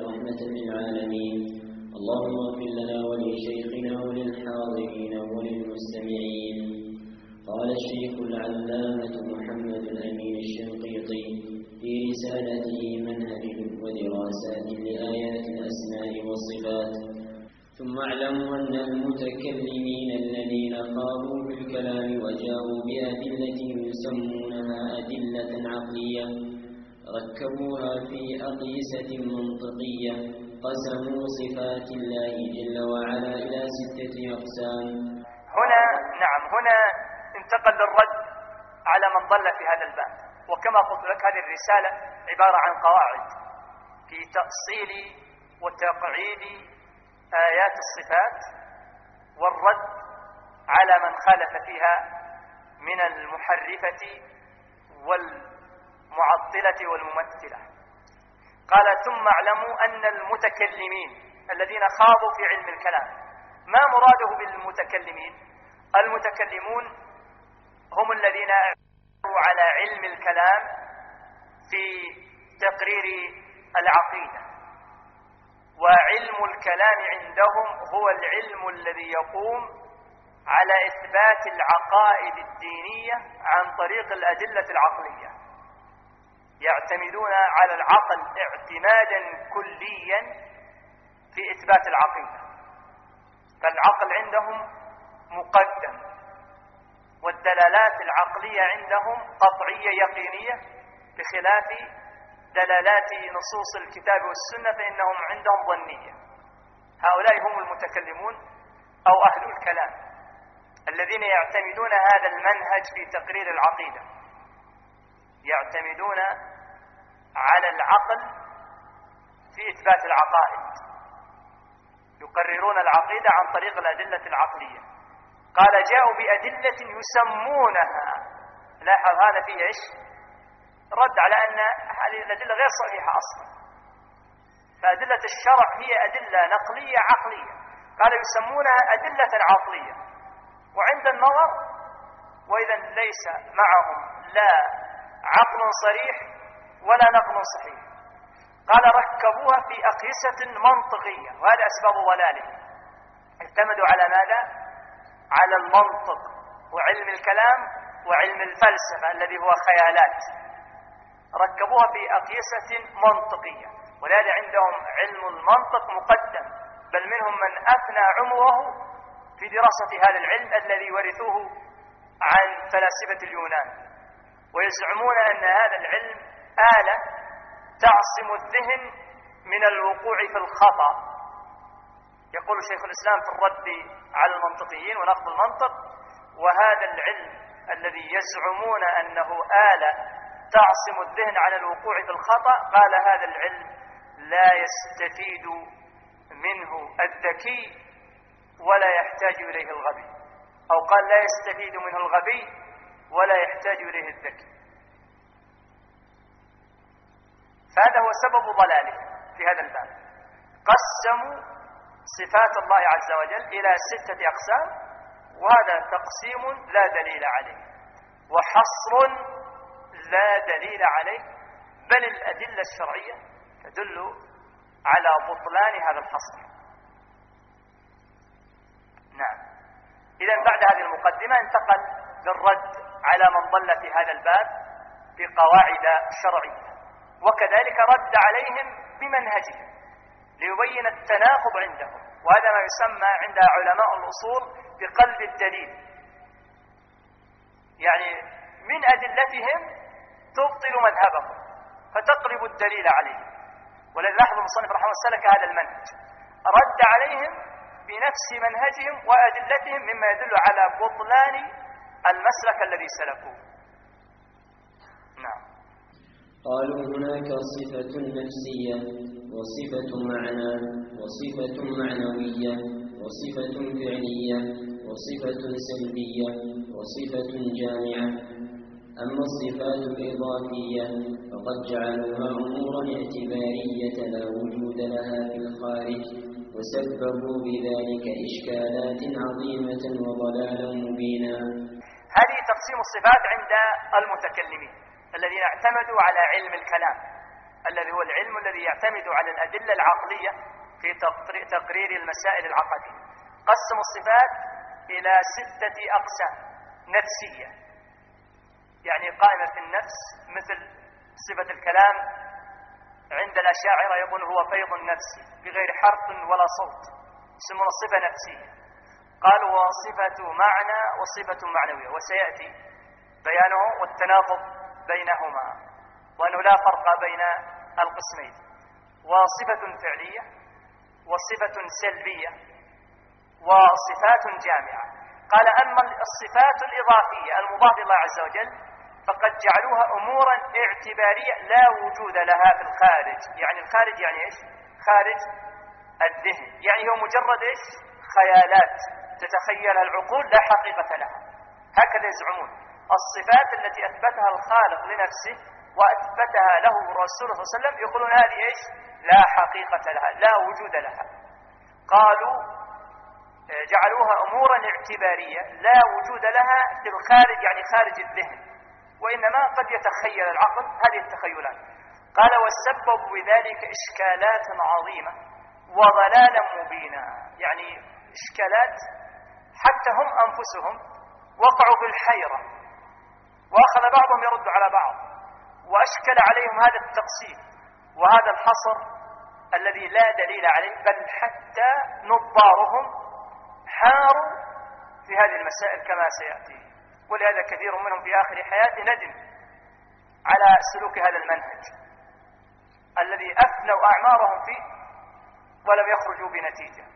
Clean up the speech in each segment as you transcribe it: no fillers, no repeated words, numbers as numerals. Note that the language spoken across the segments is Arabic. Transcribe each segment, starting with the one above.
رحمة للعالمين. اللهم اغفر لنا ولشيخنا وللحاضرين وللمستمعين. قال الشيخ العلامة محمد الأمين الشنقيطي في رسالته منهج ودراسات لآيات الأسماء والصفات: ثم اعلموا أن المتكلمين الذين خاضوا بالكلام وجاءوا بأدلة يسمونها أدلة عقلية ركبوها في أقيسة منطقية قسموا صفات الله جل وعلا إلى 6 أقسام. هنا انتقل الرد على من ضل في هذا الباب. وكما قلت لك هذه الرسالة عبارة عن قواعد في تأصيل وتقعيد آيات الصفات والرد على من خالف فيها من المحرفة والمعطلة والممثلة. قال: ثم اعلموا أن المتكلمين الذين خاضوا في علم الكلام. ما مراده بالمتكلمين؟ المتكلمون هم الذين اعتمدوا على علم الكلام في تقرير العقيدة، وعلم الكلام عندهم هو العلم الذي يقوم على إثبات العقائد الدينية عن طريق الأدلة العقلية. يعتمدون على العقل اعتمادا كليا في إثبات العقيدة، فالعقل عندهم مقدم، والدلالات العقلية عندهم قطعية يقينية، بخلاف دلالات نصوص الكتاب والسنة فإنهم عندهم ظنية. هؤلاء هم المتكلمون أو أهل الكلام الذين يعتمدون هذا المنهج في تقرير العقيدة، يعتمدون على العقل في إثبات العقائد، يقررون العقيدة عن طريق الأدلة العقلية. قال: جاءوا بأدلة يسمونها. لاحظ هذا فيه إيش؟ رد على أن هذه الأدلة غير صحيحة أصلا، فأدلة الشرع هي أدلة نقلية عقلية. قال: يسمونها أدلة عقلية. وعند النظر وإذا ليس معهم لا عقل صريح ولا نقل صحيح. قال: ركبوها في أقيسة منطقية، وهذا أسباب ضلاله. اعتمدوا على ماذا؟ على المنطق وعلم الكلام وعلم الفلسفة الذي هو خيالات. ركبوها في أقيسة منطقية، ولهذا عندهم علم المنطق مقدم، بل منهم من أفنى عمره في دراسة هذا العلم الذي ورثوه عن فلاسفة اليونان، ويزعمون أن هذا العلم آلة تعصم الذهن من الوقوع في الخطأ. يقول شيخ الإسلام في الرد على المنطقيين ونقض المنطق: وهذا العلم الذي يزعمون أنه آلة تعصم الذهن عن الوقوع في الخطأ، قال: هذا العلم لا يستفيد منه الذكي ولا يحتاج إليه الغبي، أو قال: لا يستفيد منه الغبي ولا يحتاج إليه الذكي. فهذا هو سبب ضلاله في هذا الباب. قسموا صفات الله عز وجل إلى 6 أقسام، وهذا تقسيم لا دليل عليه وحصر لا دليل عليه، بل الأدلة الشرعية تدل على بطلان هذا الحصر. نعم. إذن بعد هذه المقدمة انتقل للرد على من ضل في هذا الباب بقواعد شرعية، وكذلك رد عليهم بمنهجهم ليبين التناقض عندهم، وهذا ما يسمى عند علماء الأصول بقلب الدليل. يعني من أدلتهم تبطل مذهبهم فتقلب الدليل عليهم. ولذا لاحظ المصنف رحمه الله سلك هذا المنهج، رد عليهم بنفس منهجهم وأدلتهم مما يدل على بطلان المسلك الذي سلكوه. نعم. قالوا هناك صفة نفسية وصفة معنى وصفة معنوية وصفة فعلية وصفة سلبية وصفة جامعة. أما الصفات الإضافية فقد جعلوها أمورا اعتبارية لا وجود لها في الخارج، وسببوا بذلك إشكالات عظيمة وضلالا مبينا. هذه تقسيم الصفات عند المتكلمين الذين اعتمدوا على علم الكلام. الذي هو العلم الذي يعتمد على الأدلة العقلية في تقرير المسائل العقدية. قسم الصفات إلى 6 أقسام: نفسية، يعني قائمة في النفس، مثل صفة الكلام عند الأشاعرة يقول هو فيض نفسي بغير حرف ولا صوت، يسمون الصفة نفسية. قالوا وصفة معنى وصفة معنوية، وسيأتي بيانه والتناقض بينهما، وأنه لا فرق بين القسمين. وصفة فعلية، وصفة سلبية، وصفات جامعة. قال أما الصفات الإضافية المضافة لله عز وجل فقد جعلوها أمورا اعتبارية لا وجود لها في الخارج. يعني الخارج يعني إيش؟ خارج الذهن، يعني هو مجرد إيش؟ خيالات تتخيلها العقول لا حقيقة لها. هكذا يزعمون. الصفات التي أثبتها الخالق لنفسه وأثبتها له الرسول صلى الله عليه وسلم يقولون هذه إيش؟ لا حقيقة لها، لا وجود لها. قالوا جعلوها أمورا اعتبارية لا وجود لها في الخارج، يعني خارج الذهن، وإنما قد يتخيل العقل هذه التخيلات. قال والسبب بذلك إشكالات عظيمة وضلالا مبينا، يعني إشكالات حتى هم أنفسهم وقعوا بالحيرة، وأخذ بعضهم يرد على بعض، وأشكل عليهم هذا التقسيم وهذا الحصر الذي لا دليل عليه، بل حتى نظارهم حاروا في هذه المسائل كما سيأتي. ولهذا كثير منهم في آخر حياته ندم على سلوك هذا المنهج الذي أفنوا أعمارهم فيه ولم يخرجوا بنتيجة.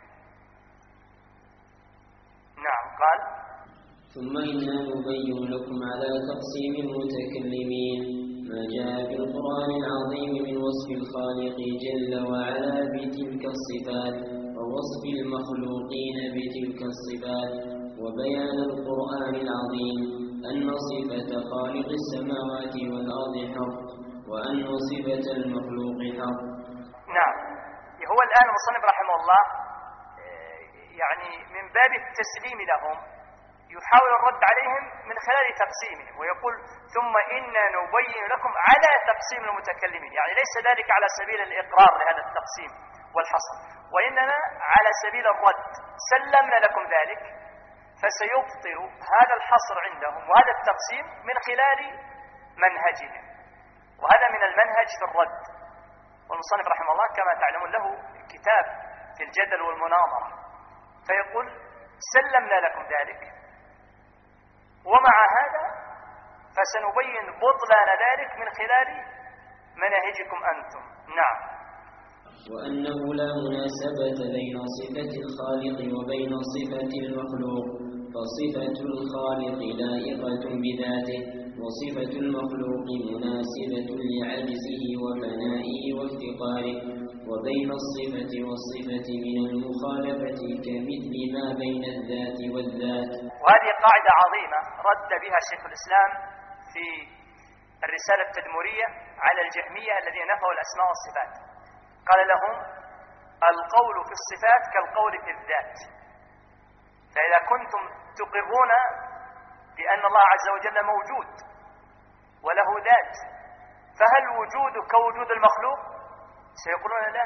نعم. قال ثم إنا نبين لكم على تقسيم المتكلمين ما جاء في القرآن العظيم من وصف الخالق جل وعلا بتلك الصفات، ووصف المخلوقين بتلك الصفات، وبيان القرآن العظيم أن صفة خالق السماوات والأرض حق، وأن صفة المخلوق حق. نعم. هو الآن المصنف رحمه الله يعني من باب التسليم لهم يحاول الرد عليهم من خلال تقسيمهم، ويقول ثم إنا نبين لكم على تقسيم المتكلمين، يعني ليس ذلك على سبيل الإقرار لهذا التقسيم والحصر، وإنما على سبيل الرد. سلمنا لكم ذلك، فسيبطل هذا الحصر عندهم وهذا التقسيم من خلال منهجهم، وهذا من المنهج في الرد. والمصنف رحمه الله كما تعلمون له كتاب في الجدل والمناظرة، فيقول سلمنا لكم ذلك، ومع هذا فسنبين بطلان ذلك من خلال مناهجكم أنتم. نعم. وأنه لا مناسبة بين صفة الخالق وبين صفة المخلوق، فصفة الخالق لائقة بذاته، وصفة المخلوق مناسبة لعجزه وفنائه وافتقاره، وبين الصفة والصفة من المخالفة كمثل ما بين الذات والذات. وهذه قاعدة عظيمة رد بها شيخ الإسلام في الرسالة التدمرية على الجهمية الذين نفوا الأسماء والصفات. قال لهم القول في الصفات كالقول في الذات، فإذا كنتم تقرون بأن الله عز وجل موجود وله ذات، فهل وجوده كوجود المخلوق؟ سيقولون لا،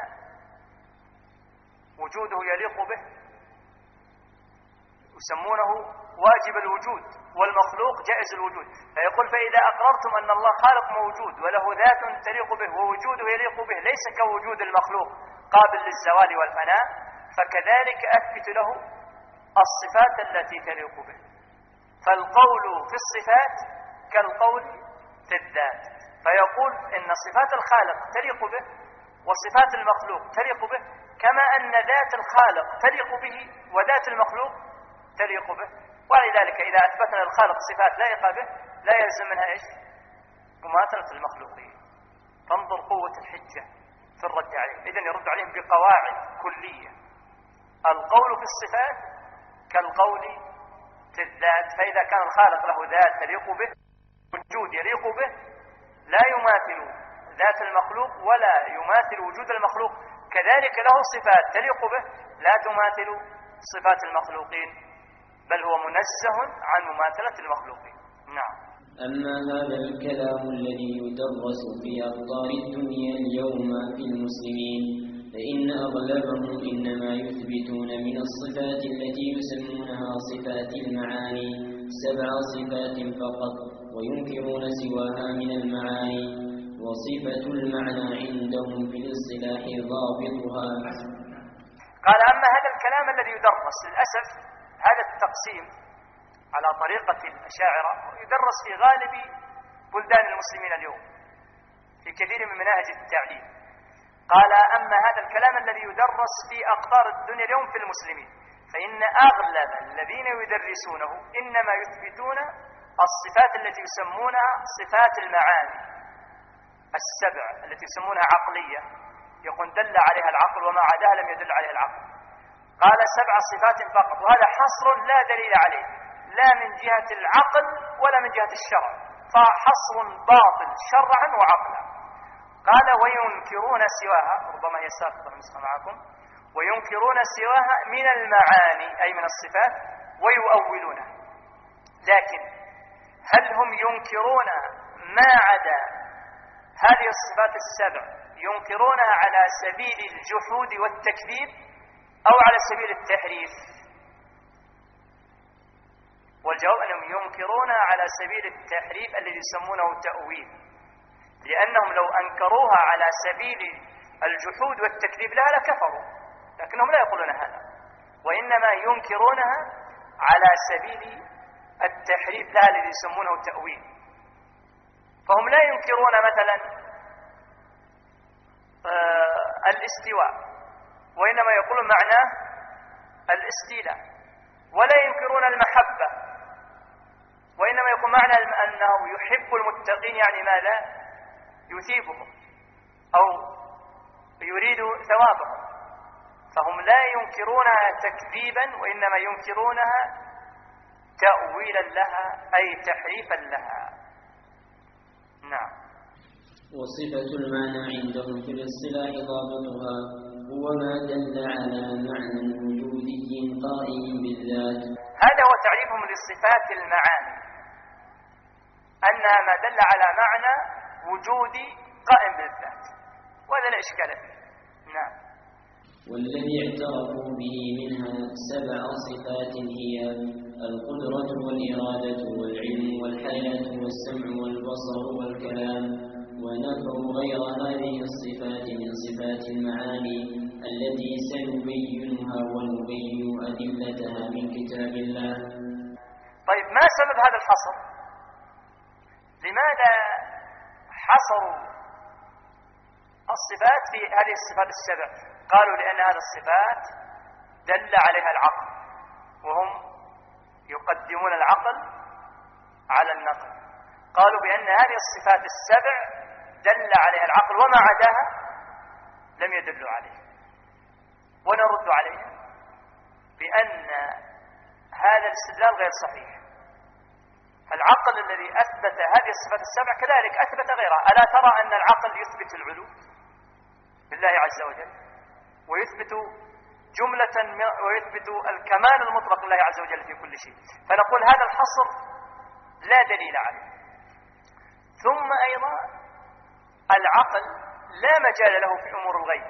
وجوده يليق به، يسمونه واجب الوجود، والمخلوق جائز الوجود. فيقول فإذا أقررتم أن الله خالق موجود وله ذات تليق به ووجوده يليق به ليس كوجود المخلوق قابل للزوال والفناء، فكذلك أثبت له الصفات التي تليق به. فالقول في الصفات كالقول في الذات، فيقول إن صفات الخالق تليق به وصفات المخلوق تليق به، كما أن ذات الخالق تليق به وذات المخلوق تليق به. ولذلك إذا أثبتنا الخالق صفات لائقة به لا يلزم منها إيش؟ مماثلة المخلوقين. فانظر قوة الحجة في الرد عليهم. إذن يرد عليهم بقواعد كلية. القول في الصفات كالقول في الذات، فإذا كان الخالق له ذات تليق به وجود يليق به لا يماثل ذات المخلوق ولا يماثل وجود المخلوق، كذلك له صفات تليق به لا تماثل صفات المخلوقين، بل هو منزه عن مماثلة المخلوقين. نعم. أما هذا الكلام الذي يدرس في أقطار الدنيا اليوم في المسلمين فإن أغلبهم إنما يثبتون من الصفات التي يسمونها صفات المعاني 7 صفات فقط، وينكرون سواها من المعاني. وصفة المعنى عندهم في الاصطلاح ضابطها. قال أما هذا الكلام الذي يدرس، للأسف هذا التقسيم على طريقة الأشاعرة يدرس في غالب بلدان المسلمين اليوم في كثير من مناهج التعليم. قال أما هذا الكلام الذي يدرس في أقطار الدنيا اليوم في المسلمين فإن أغلب الذين يدرسونه إنما يثبتون الصفات التي يسمونها صفات المعاني 7 التي يسمونها عقلية، يقول دل عليها العقل وما عداها لم يدل عليها العقل. قال 7 صفات فقط، وهذا حصر لا دليل عليه لا من جهة العقل ولا من جهة الشرع، فحصر باطل شرعا وعقلا. قال وينكرون سواها، ربما هي ساقطة النسخة معكم، وينكرون سواها من المعاني أي من الصفات ويؤولونها. لكن هل هم ينكرون ما عدا هذه الصفات 7 ينكرونها على سبيل الجحود والتكذيب أو على سبيل التحريف؟ والجواب أنهم ينكرونها على سبيل التحريف الذي يسمونه تأويل، لأنهم لو أنكروها على سبيل الجحود والتكذيب لها لكفروا، لكنهم لا يقولون هذا، وإنما ينكرونها على سبيل التحريف لها الذي يسمونه تأويل. فهم لا ينكرون مثلا الاستواء، وإنما يقولون معناه الاستيلاء، ولا ينكرون المحبة، وإنما يكون معنى أنه يحب المتقين، يعني ماذا؟ يثيبهم أو يريد ثوابهم. فهم لا ينكرونها تكذيبا وإنما ينكرونها تأويلا لها أي تحريفا لها. نعم. وصفة المعنى عندهم في الاصطلاح ضابطها هو ما دل على معنى وجودي قائم بالذات. هذا هو تعريفهم لصفات المعاني، أنها ما دل على معنى وجودي قائم بالذات، وهذا لا إشكال فيه. نعم. والذي اعترفوا به منها 7 صفات هي القدرة والإرادة والعلم والحياة والسمع والبصر والكلام، ونفوا غير هذه الصفات من صفات المعاني التي سنبينها ونبين أدلتها من كتاب الله. طيب، ما سبب هذا الحصر؟ لماذا حصروا الصفات في هذه الصفات 7؟ قالوا لأن هذه الصفات دل عليها العقل، وهم يقدمون العقل على النقل. قالوا بأن هذه الصفات 7 دل عليها العقل وما عداها لم يدل عليه. ونرد عليها بأن هذا الاستدلال غير صحيح. العقل الذي أثبت هذه الصفات 7 كذلك أثبت غيرها. ألا ترى أن العقل يثبت العلو بالله عز وجل، ويثبت جملة ويثبت الكمال المطلق لله عز وجل في كل شيء؟ فنقول هذا الحصر لا دليل عليه. ثم أيضا العقل لا مجال له في أمور الغيب،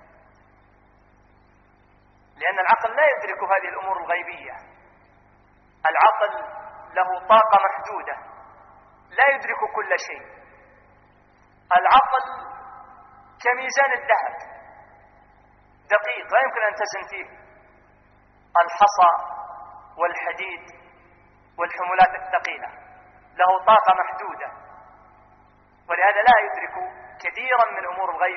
لأن العقل لا يدرك هذه الأمور الغيبية. العقل له طاقة محدودة، لا يدرك كل شيء. العقل كميزان الذهب دقيق، لا يمكن أن تزن فيه الحصى والحديد والحمولات الثقيلة، له طاقة محدودة، ولهذا لا يدرك كثيرا من أمور الغيب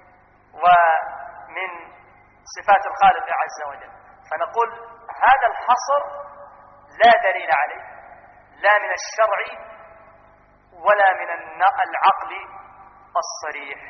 ومن صفات الخالق عز وجل. فنقول هذا الحصر لا دليل عليه، لا من الشرع ولا من العقل الصريح.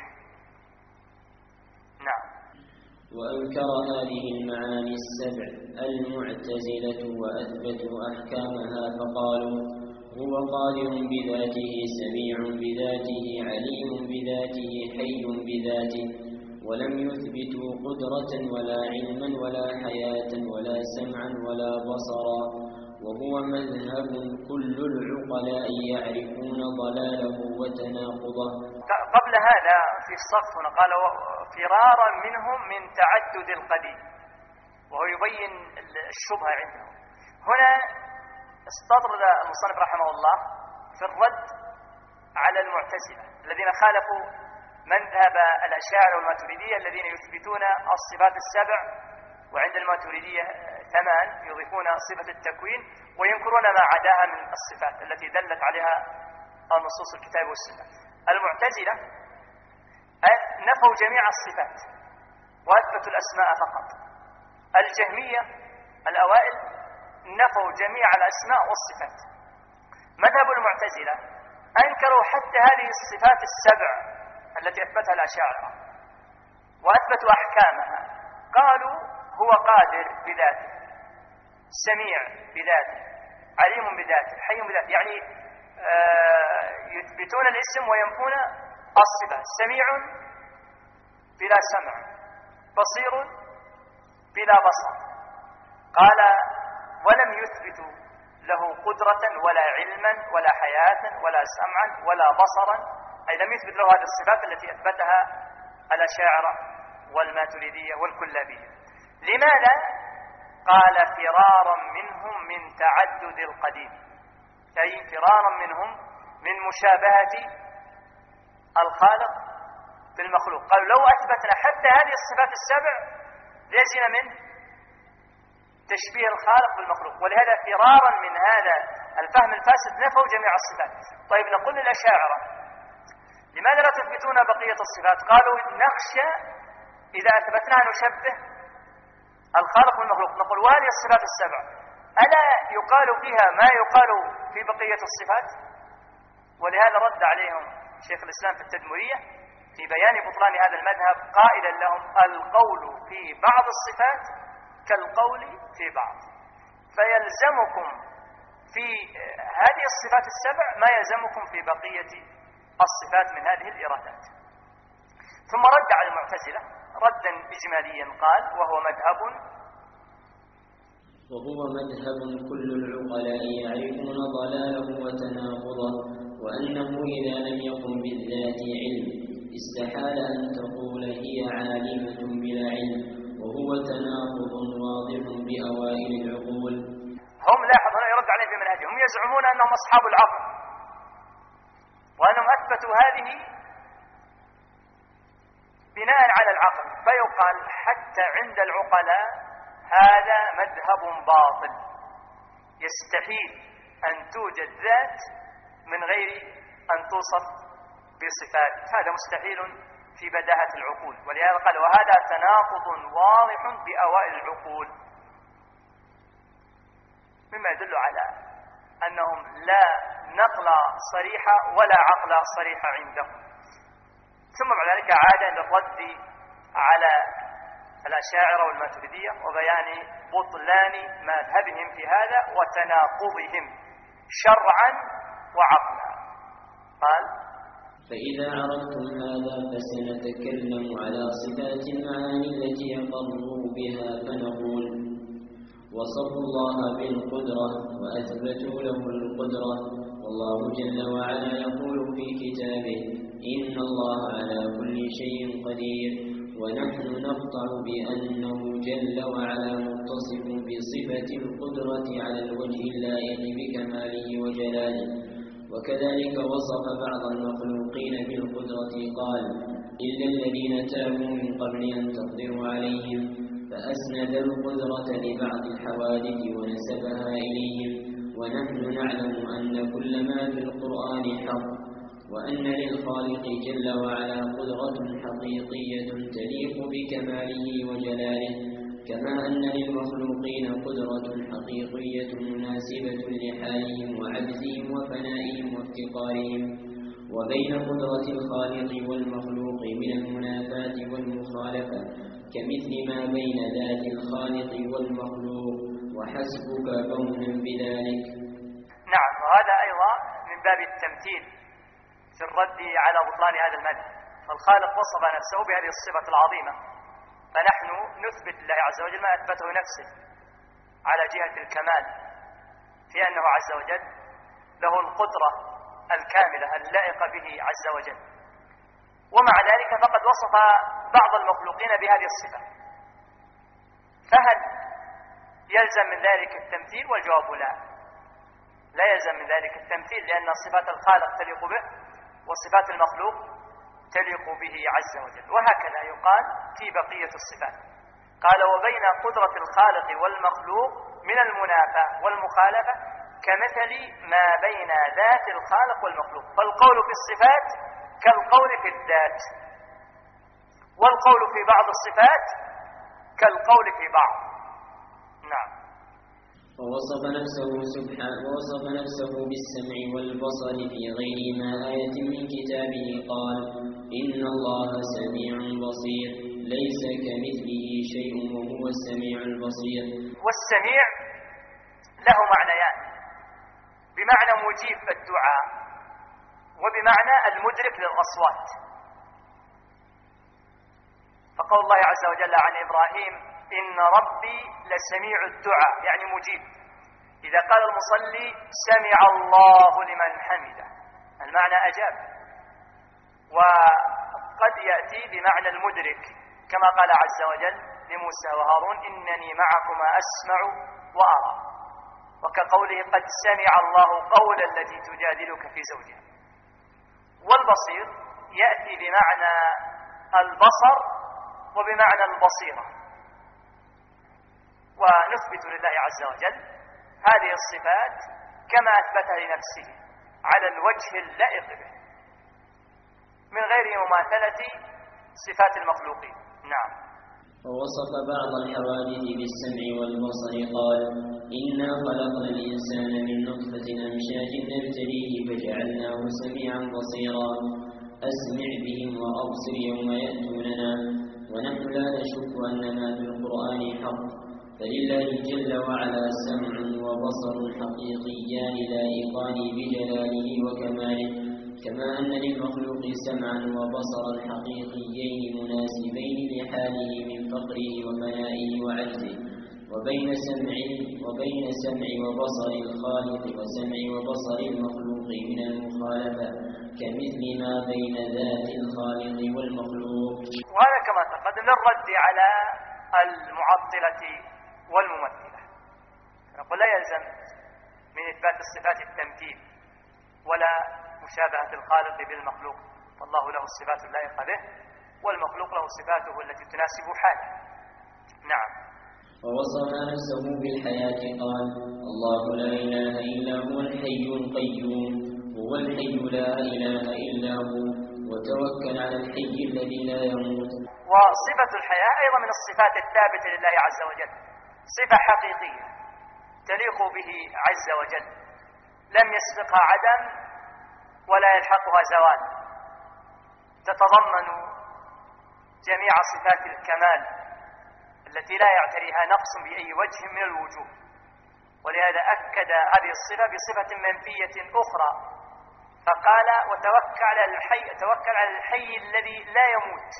نعم. وأنكر هذه المعاني 7 المعتزلة وأثبتوا أحكامها فقالوا هو قادر بذاته، سميع بذاته، عليم بذاته، حي بذاته، ولم يثبتوا قدرة ولا علما ولا حياة ولا سمعا ولا بصرا، وهو مذهب كل العقلاء يعرفون ضلاله وتناقضه. قبل هذا في الصف هنا قال فرارا منهم من تعدد القديم، وهو يبين الشبهة عندهم. هنا استطرد المصنف رحمه الله في الرد على المعتزلة الذين خالفوا مذهب الأشاعرة والماتريدية الذين يثبتون الصفات السبع، وعند الماتريدية 8 يضيفون صفة التكوين وينكرون ما عداها من الصفات التي دلت عليها نصوص الكتاب والسنة. المعتزلة نفوا جميع الصفات وأثبتوا الأسماء فقط. الجهمية الأوائل نفوا جميع الأسماء والصفات. مذهب المعتزلة أنكروا حتى هذه الصفات السبع التي أثبتها الأشاعرة وأثبتوا أحكامها. قالوا هو قادر بذاته، سميع بذاته، عليم بذاته، حي بذاته، يعني يثبتون الاسم وينفون الصفة. سميع بلا سمع، بصير بلا بصر. قال ولم يثبتوا له قدرة ولا علما ولا حياة ولا سمعا ولا بصرا، أي لم يثبت له هذه الصفات التي أثبتها الأشاعرة والماتريدية والكلابية. لماذا؟ قال فرارا منهم من تعدد القديم، أي فرارا منهم من مشابهة الخالق بالمخلوق. قالوا لو أثبتنا حتى هذه الصفات السبع لازم من تشبيه الخالق بالمخلوق، ولهذا فرارا من هذا الفهم الفاسد نفوا جميع الصفات. طيب نقول للأشاعرة لماذا لا تثبتون بقية الصفات؟ قالوا نخشى إذا أثبتناها نشبه الخالق بالمخلوق. نقول وهذه الصفات السبع ألا يقال فيها ما يقال في بقية الصفات؟ ولهذا رد عليهم شيخ الإسلام في التدمرية في بيان بطلان هذا المذهب قائلا لهم القول في بعض الصفات كالقول في بعض، فيلزمكم في هذه الصفات السبع ما يلزمكم في بقية الصفات من هذه الإرادات. ثم رد على المعتزلة ردا إجماليا قال وهو مذهب كل العقلاء يعرفون ضلاله وتناقضه، وأنه إذا لم يكن بالذات علم استحال أن تقول هي عالمة بلا علم، وهو تناقض واضح بأوائل العقول. هم لاحظ هنا يرد عليهم بمنهجهم، هم يزعمون أنهم أصحاب العقل وأنهم أثبتوا هذه بناء على العقل، فيقال حتى عند العقلاء هذا مذهب باطل، يستحيل أن توجد ذات من غير أن توصف بصفات، هذا مستحيل في بداهة العقول. ولهذا قال وهذا تناقض واضح بأوائل العقول، مما يدل على أنهم لا نقل صريح ولا عقل صريح عندهم. ثم بعد ذلك عاد للرد على الأشاعرة والماتريدية وبيان بطلان مذهبهم في هذا وتناقضهم شرعا وعقلا. قال فإذا عرفتم هذا فسنتكلم على صفات المعاني التي يقروا بها، فنقول وصفوا الله بالقدرة وأثبتوا له القدرة، والله جل وعلا يقول في كتابه إن الله على كل شيء قدير، ونحن نقطع بأنه جل وعلا متصف بصفة القدرة على الوجه اللائق بكماله وجلاله. وكذلك وصف بعض المخلوقين بالقدرة قال إلا الذين تابوا من قبل أن تقدروا عليهم، فأسند القدرة لبعض الحوادث ونسبها إليهم. ونحن نعلم أن كل ما في القرآن حق، وأن للخالق جل وعلا قدرة حقيقية تليق بكماله وجلاله، كما أن للمخلوقين قدرة حقيقية مناسبة لحالهم وعجزهم وفنائهم وافتقارهم. وبين قدرة الخالق والمخلوق من المنافاة والمخالفة كمثل ما بين ذات الخالق والمخلوق، وحسبك كونا بذلك. نعم، وهذا أيضا من باب التمثيل في الرد على بطلان هذا المذهب. فالخالق وصف نفسه بهذه الصفة العظيمة، فنحن نثبت لله عز وجل ما أثبته نفسه على جهة الكمال في أنه عز وجل له القدرة الكاملة اللائقة به عز وجل. ومع ذلك فقد وصف بعض المخلوقين بهذه الصفة، فهل يلزم من ذلك التمثيل؟ والجواب لا يلزم من ذلك التمثيل، لأن صفات الخالق تليق به وصفات المخلوق تليق به عز وجل. وهكذا يقال في بقية الصفات. قال وبين قدرة الخالق والمخلوق من المنافاة والمخالفة كمثل ما بين ذات الخالق والمخلوق، فالقول في الصفات كالقول في الذات، والقول في بعض الصفات كالقول في بعض. نعم. ووصف نفسه بالسمع والبصر في غير ما آية من كتابه قال إن الله سميع بصير ليس كمثله شيء وهو السميع البصير. والسميع له معنيان، بمعنى مجيب الدعاء وبمعنى المدرك للأصوات. فقول الله عز وجل عن إبراهيم إن ربي لسميع الدعاء، يعني مجيب. إذا قال المصلي سمع الله لمن حمده، المعنى أجاب. وقد يأتي بمعنى المدرك كما قال عز وجل لموسى وهارون إنني معكما أسمع وأرى، وكقوله قد سمع الله قول التي تجادلك في زوجها. والبصير يأتي بمعنى البصر وبمعنى البصيرة. ونثبت لله عز وجل هذه الصفات كما أثبتها لنفسه على الوجه اللائق به من غير مماثلة صفات المخلوقين. نعم. ووصف بعض الحوادث بالسمع والبصر قال إنا خلقنا الإنسان من نطفة أمشاج نبتليه فجعلناه سميعا بصيرا أسمع بهم وأبصر يوم يأتوننا ونحن لا نشك أن ما في القرآن حق، فلله جل وعلا سمع وبصر حقيقيان لائقان بجلاله وكماله، كما أن للمخلوق سمعا وبصرا حقيقيين مناسبين لحاله من فقره وفنائه وعجزه. وبين سمع وبصر الخالق وسمع وبصر المخلوق من المخالفة كمثل ما بين ذات الخالق والمخلوق. وهذا كما تقدم للرد على المعطلة والممثلة. نقول لا يلزم من إثبات الصفات التمثيل ولا مشابهة الخالق بالمخلوق، فالله له الصفات اللائقة به والمخلوق له صفاته التي تناسب حاله. نعم. ووصف نفسه بالحياة قال الله لا إله إلا هو الحي القيوم هو الحي لا إله إلا هو وتوكل على الحي الذي لا يموت. وصفة الحياة أيضا من الصفات الثابتة لله عز وجل، صفة حقيقية تليق به عز وجل، لم يسبقها عدم ولا يلحقها زوال، تتضمن جميع صفات الكمال التي لا يعتريها نقص بأي وجه من الوجوه. ولهذا أكد هذه الصفة بصفة منفية أخرى فقال توكل على الحي الذي لا يموت.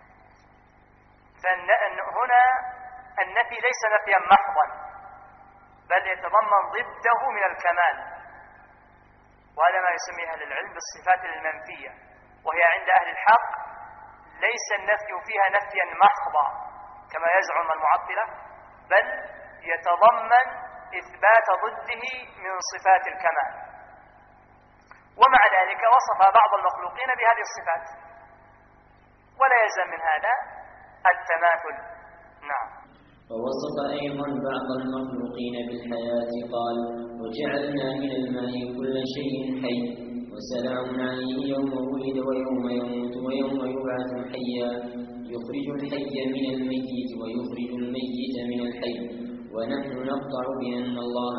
فهنا النفي ليس نفيا محضا بل يتضمن ضده من الكمال، وهذا ما يسميه أهل العلم بالصفات المنفية، وهي عند أهل الحق ليس النفي فيها نفيا محضا كما يزعم المعطلة، بل يتضمن إثبات ضده من صفات الكمال. ومع ذلك وصف بعض المخلوقين بهذه الصفات ولا يلزم من هذا التماثل. نعم. ووصف أيضا بعض المخلوقين بالحياة قال وجعلنا من الماء كل شيء حي وسلام عليه يوم ولد ويوم يموت ويوم يبعث حيا يخرج الحي من الميت ويخرج الميت من الحي. ونحن نقطع بأن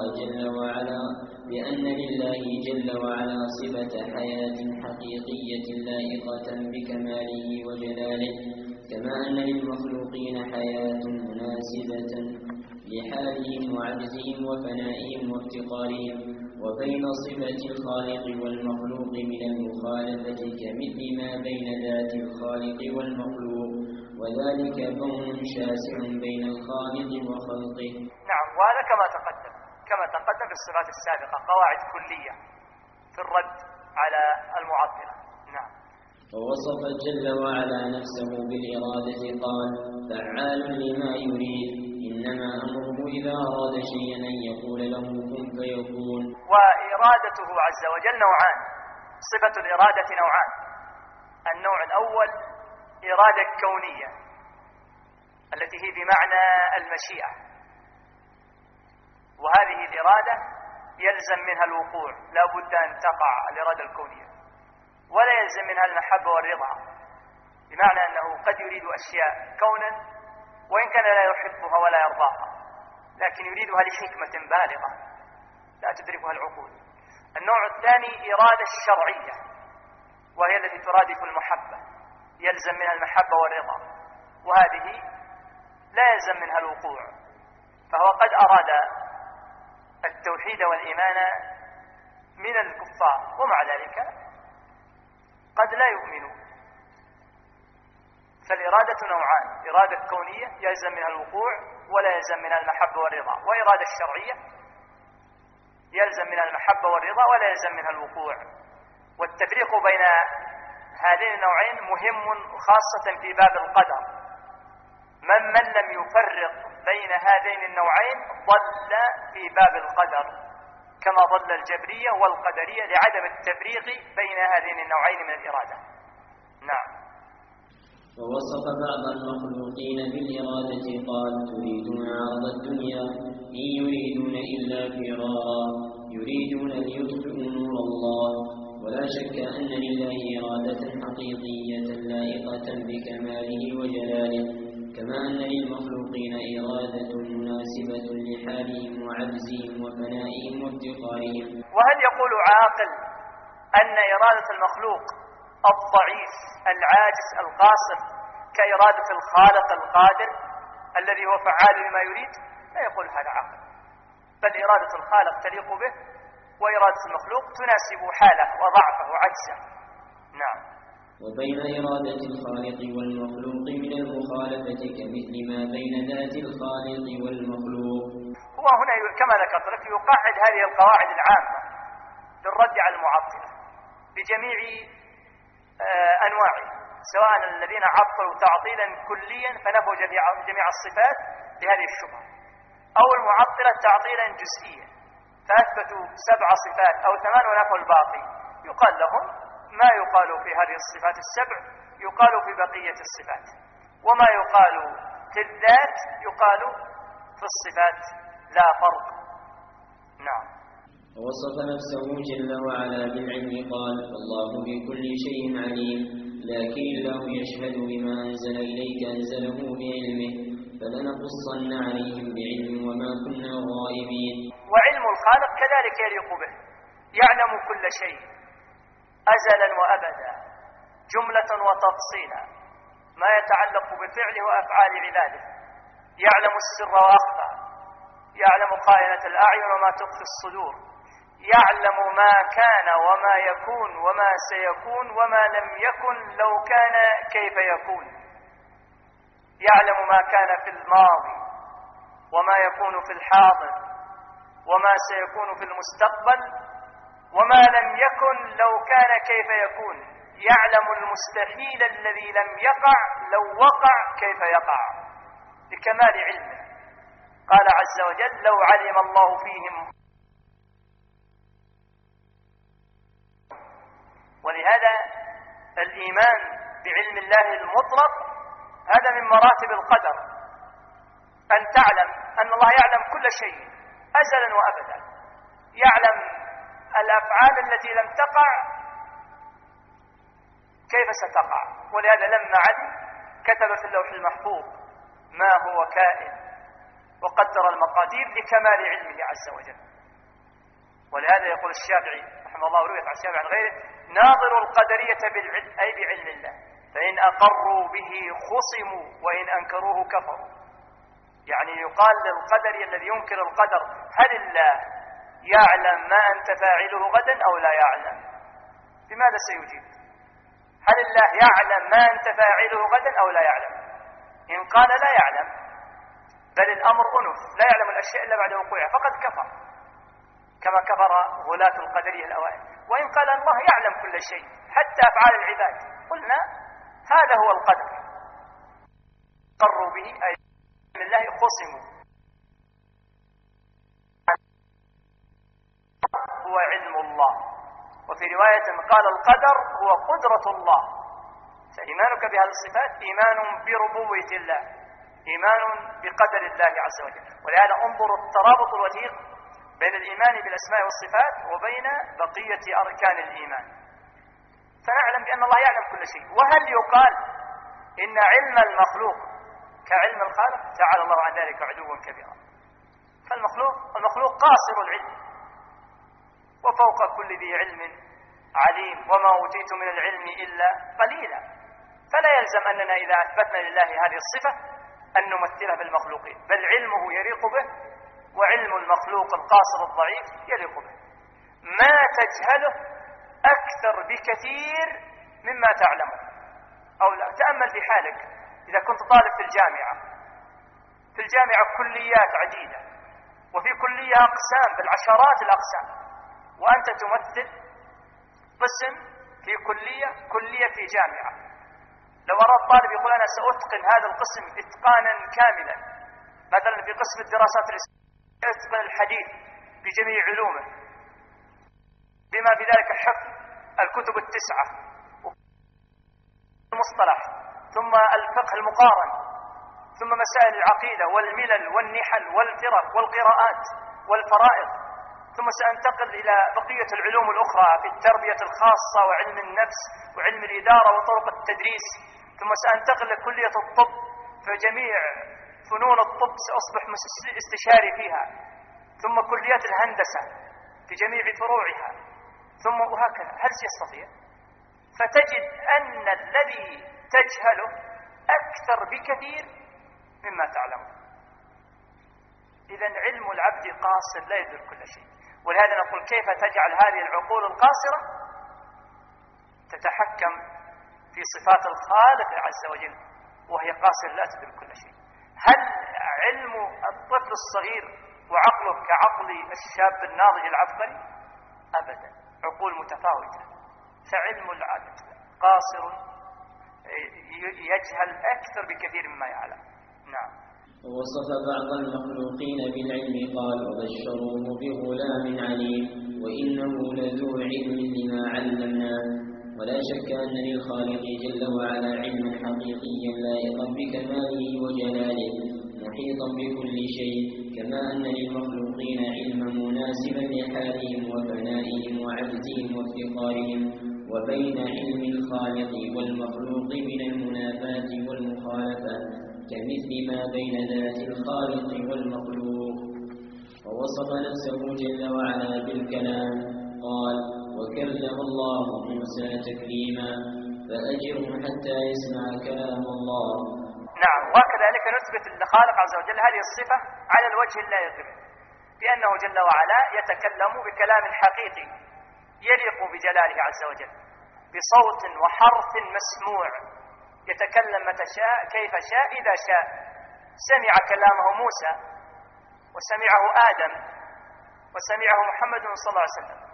لله جل وعلا صفة حياة حقيقية لائقة بكماله وجلاله، كما أن للمخلوقين حياة مناسبة لحالهم وعجزهم وفنائهم وافتقارهم. وبين صفة الخالق والمخلوق من المخالفة كمثل ما بين ذات الخالق والمخلوق، وذلك بون شاسع بين الخالق وخلقه. نعم. وهذا كما تقدم الصفات السابقة قواعد كلية في الرد على المعطلة. نعم. ووصف جل وعلا نفسه بالإرادة قال فعال لما يريد إنما أمره إذا أراد شيئا أن يقول له كن فيكون. وإرادته عز وجل نوعان، صفة الإرادة نوعان. النوع الأول إرادة كونية التي هي بمعنى المشيئة، وهذه الإرادة يلزم منها الوقوع، لا بد أن تقع الإرادة الكونية، ولا يلزم منها المحبة والرضا، بمعنى أنه قد يريد أشياء كونا وإن كان لا يحبها ولا يرضاها، لكن يريدها لحكمة بالغة لا تدركها العقول. النوع الثاني إرادة الشرعية، وهي التي ترادف المحبة، يلزم منها المحبة والرضا، وهذه لا يلزم منها الوقوع، فهو قد أراد التوحيد والإيمان من الكفار ومع ذلك قد لا يؤمنوا. فالإرادة نوعان، إرادة كونية يلزم منها الوقوع ولا يلزم منها المحبة والرضا، وإرادة الشرعية يلزم منها المحبة والرضا ولا يلزم منها الوقوع. والتفريق بين هذين النوعين مهم خاصة في باب القدر. من لم يفرق بين هذين النوعين ضل في باب القدر، كما ضل الجبرية والقدرية لعدم التفريق بين هذين النوعين من الإرادة. نعم. ووصف بعض المخلوقين بالإرادة قال تريدون عرض الدنيا إن يريدون إلا فرارا يريدون ليطفئوا نور الله. ولا شك أن لله إرادة حقيقية لائقة بكماله وجلاله، كما أن للمخلوقين إرادة مناسبة لحالهم وعجزهم وفنائهم وافتقارهم. وهل يقول عاقل أن إرادة المخلوق الضعيف العاجز القاصر كإرادة الخالق القادر الذي هو فعال لما يريد؟ لا يقول هذا عاقل، بل إرادة الخالق تليق به، وإرادة المخلوق تناسب حاله وضعفه وعجزه. نعم. وبين إرادة الخالق والمخلوق من المخالفة كمثل ما بين ذات الخالق والمخلوق. هو هنا كما ذكرت لك يقعد هذه القواعد العامة للرد على المعطلة بجميع أنواعه، سواء الذين عطلوا تعطيلا كليا فنفوا جميع الصفات لهذه الشبهة، أو المعطلة تعطيلا جزئيا فأثبتوا 7 صفات أو 8 ونفوا الباقي. يقال لهم ما يقال في هذه الصفات ال7 يقال في بقية الصفات، وما يقال في الذات يقال في الصفات، لا فرق. نعم. ووصف نفسه جل وعلا بالعلم قال والله بكل شيء عليم، لكن الله يشهد بما أنزل إليك أنزله بعلمه فلنقصن عليهم بعلم وما كنا غائبين. وعلم الخالق كذلك يليق به، يعلم كل شيء أزلا وأبدا جملة وتفصيلا ما يتعلق بفعله وأفعال عباده، يعلم السر وأخفى، يعلم خائنة الأعين وما تخفي الصدور، يعلم ما كان وما يكون وما سيكون وما لم يكن لو كان كيف يكون، يعلم ما كان في الماضي وما يكون في الحاضر وما سيكون في المستقبل وما لم يكن لو كان كيف يكون، يعلم المستحيل الذي لم يقع لو وقع كيف يقع بكمال علمه. قال عز وجل لو علم الله فيهم. ولهذا الإيمان بعلم الله المطلق هذا من مراتب القدر، أن تعلم أن الله يعلم كل شيء أزلا وأبدا، يعلم الأفعال التي لم تقع كيف ستقع، ولهذا لما علم كتب في اللوح المحفوظ ما هو كائن وقدر المقادير لكمال علمه عز وجل. ولهذا يقول الشافعي رحمه الله رويت عن الشافعي عن غيره ناظر القدرية بالعلم أي بعلم الله، فإن أقروا به خصموا وإن أنكروه كفروا. يعني يقال للقدري الذي ينكر القدر هل الله يعلم ما أنت فاعله غدا أو لا يعلم؟ بماذا سيجيب؟ هل الله يعلم ما أنت فاعله غدا أو لا يعلم؟ إن قال لا يعلم بل الأمر أنف لا يعلم الأشياء إلا بعد وقوعها فقد كفر، كما كفر غلاة القدرية الأوائل. وإن قال الله يعلم كل شيء حتى أفعال العباد، قلنا هذا هو القدر، قروا به أي من الله خصموا. هو علم الله، وفي رواية قال القدر هو قدرة الله. فإيمانك بهذه الصفات إيمان بربوبية الله، إيمان بقدر الله عز وجل. ولهذا انظر الترابط الوثيق بين الإيمان بالأسماء والصفات وبين بقية أركان الإيمان. فنعلم بأن الله يعلم كل شيء. وهل يقال إن علم المخلوق كعلم الخالق؟ تعالى الله عن ذلك علوا كبيرا. فالمخلوق قاصر العلم، وفوق كل ذي علم عليم، وما أوتيت من العلم إلا قليلا. فلا يلزم أننا إذا أثبتنا لله هذه الصفة أن نمثلها بالمخلوقين، بل علمه يليق به، وعلم المخلوق القاصر الضعيف يليق به. ما تجهله أكثر بكثير مما تعلمه أو لا. تأمل في حالك إذا كنت طالب في الجامعة كليات عديدة، وفي كلية أقسام بالعشرات الأقسام، وأنت تمثل قسم في كلية في جامعة. لو أراد طالب يقول أنا سأتقن هذا القسم إتقانا كاملا، مثلا في قسم الدراسات الإسلامية يتقن الحديث بجميع علومه، بما في ذلك حفظ الكتب 9 المصطلح، ثم الفقه المقارن، ثم مسائل العقيدة والملل والنحل والفرق والقراءات والفرائض، ثم سأنتقل إلى بقية العلوم الأخرى في التربية الخاصة وعلم النفس وعلم الإدارة وطرق التدريس، ثم سأنتقل لكلية الطب، فجميع فنون الطب سأصبح استشاري فيها، ثم كلية الهندسة في جميع فروعها، ثم وهكذا. هل سيستطيع؟ فتجد أن الذي تجهله أكثر بكثير مما تعلمه. إذن علم العبد قاصر لا يدرك كل شيء. ولهذا نقول كيف تجعل هذه العقول القاصرة تتحكم في صفات الخالق عز وجل وهي قاصرة لا تدرك كل شيء؟ هل علم الطفل الصغير وعقله كعقل الشاب الناضج العبقري؟ أبدا، عقول متفاوتة. فعلم العبد قاصر يجهل أكثر بكثير مما يعلم. نعم. ووصف بعض المخلوقين بالعلم قال وبشروه بغلام عليم وإنه لذو علم لما علمناه. ولا شك أن للخالق جل وعلا علما حقيقيا لائقا بكماله وجلاله محيطا بكل شيء، كما أن للمخلوقين علما مناسبا لحالهم وفنائهم وعجزهم وافتقارهم. وبين علم الخالق والمخلوق من المنافاة والمخالفة كمثل ما بين ذات الخالق والمخلوق. ووصف نفسه جل وعلا بالكلام قال وكلم الله موسى تكليما فأجره حتى يسمع كلام الله. نعم. وكذلك نثبت للخالق عز وجل هذه الصفة على الوجه اللائق به، بأنه جل وعلا يتكلم بكلام حقيقي يليق بجلاله عز وجل، بصوت وحرف مسموع، يتكلم متى شاء كيف شاء إذا شاء. سمع كلامه موسى، وسمعه آدم، وسمعه محمد صلى الله عليه وسلم،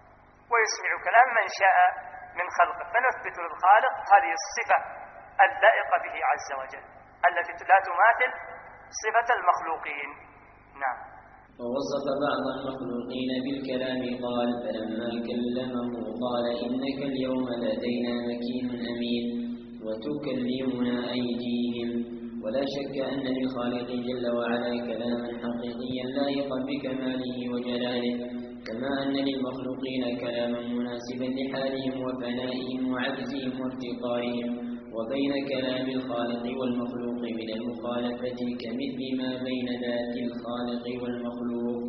ويسمع كلام من شاء من خلقه. فنثبت للخالق هذه الصفة اللائقة به عز وجل التي لا تماثل صفة المخلوقين. نعم. ووصف بعض المخلوقين بالكلام قال فلما كلمه قال إنك اليوم لدينا مكين أمين وتكلمنا أيديهم. ولا شك أن للخالق جل وعلا كلاما حقيقيا لائقا بكماله وجلاله، كما أن للمخلوقين كلاما مناسبا لحالهم وفنائهم وعجزهم وافتقارهم. وبين كلام الخالق والمخلوق من المخالفة كمثل ما بين ذات الخالق والمخلوق.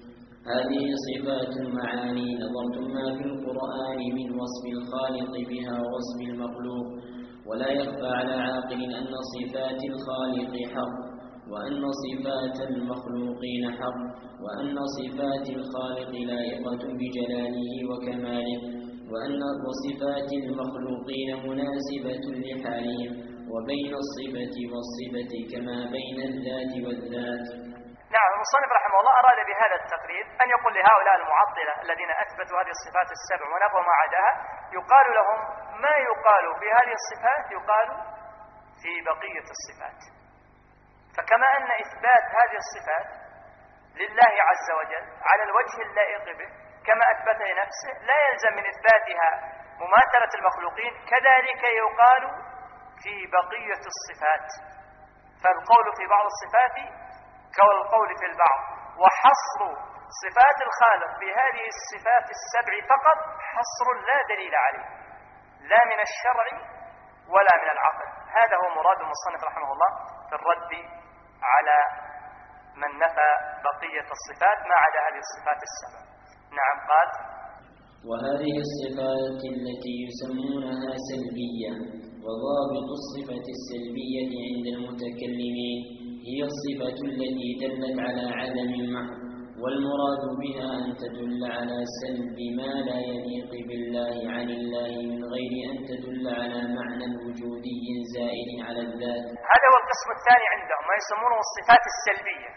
هذه صفات المعاني نظرتم ما في القرآن من وصف الخالق بها ووصف المخلوق. ولا يخفى على عاقل أن صفات الخالق حق، وأن صفات المخلوقين حق، وأن صفات الخالق لائقة بجلاله وكماله، وأن صفات المخلوقين مناسبة لحالهم، وبين الصفة والصفة كما بين الذات والذات. نعم، المصنف رحمه الله أراد بهذا التقريب أن يقول لهؤلاء المعطلة الذين أثبتوا هذه الصفات السبع ونفوا ما عداها، يقال لهم ما يقال في هذه الصفات يقال في بقية الصفات. فكما أن إثبات هذه الصفات لله عز وجل على الوجه اللائق به كما أثبت لنفسه لا يلزم من إثباتها مماثلة المخلوقين، كذلك يقال في بقية الصفات. فالقول في بعض الصفات كالقول في البعض، وحصر صفات الخالق بهذه الصفات السبع فقط حصر لا دليل عليه لا من الشرع ولا من العقل. هذا هو مراد المصنف رحمه الله في الرد على من نفى بقية الصفات ما عدا هذه الصفات السبع. نعم. قال: وهذه الصفات التي يسمونها سلبية، وضابط الصفة السلبية عند المتكلمين هي الصفة التي دلت على عدم محض، والمراد بها أن تدل على سلب ما لا يليق بالله عن الله من غير أن تدل على معنى وجودي زائد على الذات. هذا هو القسم الثاني عندهم، ما يسمونه الصفات السلبية.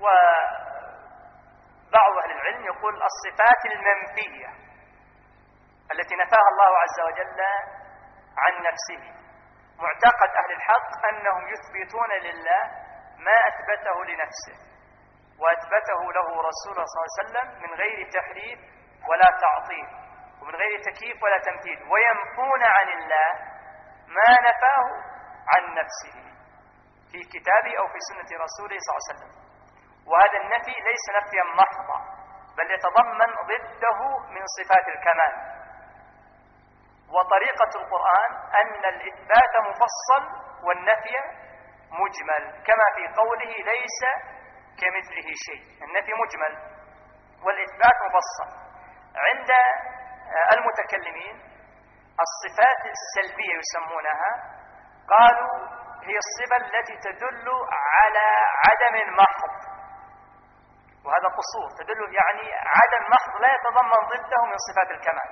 وبعض أهل العلم يقول الصفات المنفية التي نفاها الله عز وجل عن نفسه. معتقد أهل الحق أنهم يثبتون لله ما أثبته لنفسه وأثبته له رسوله صلى الله عليه وسلم من غير تحريف ولا تعطيل ومن غير تكييف ولا تمثيل، وينفون عن الله ما نفاه عن نفسه في كتابه أو في سنة رسوله صلى الله عليه وسلم. وهذا النفي ليس نفيا محضا بل يتضمن ضده من صفات الكمال. وطريقة القرآن أن الإثبات مفصل والنفي مجمل، كما في قوله ليس كمثله شيء، النفي مجمل والإثبات مفصل. عند المتكلمين الصفات السلبية يسمونها، قالوا هي الصفة التي تدل على عدم محض، وهذا قصور، تدل يعني عدم محض لا يتضمن ضده من صفات الكمال،